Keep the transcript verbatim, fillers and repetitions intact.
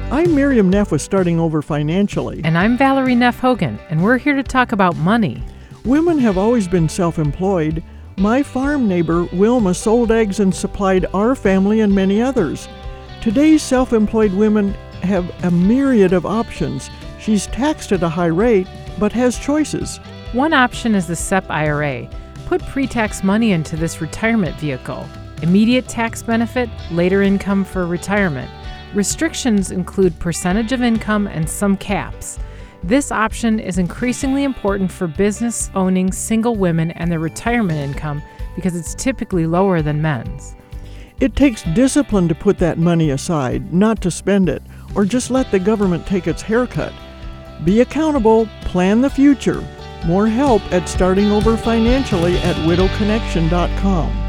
I'm Miriam Neff with Starting Over Financially. And I'm Valerie Neff Hogan, and we're here to talk about money. Women have always been self-employed. My farm neighbor, Wilma, sold eggs and supplied our family and many others. Today's self-employed women have a myriad of options. She's taxed at a high rate, but has choices. One option is the S E P I R A. Put pre-tax money into this retirement vehicle. Immediate tax benefit, later income for retirement. Restrictions include percentage of income and some caps. This option is increasingly important for business-owning single women and their retirement income because it's typically lower than men's. It takes discipline to put that money aside, not to spend it, or just let the government take its haircut. Be accountable, plan the future. More help at Starting Over Financially at widow connection dot com.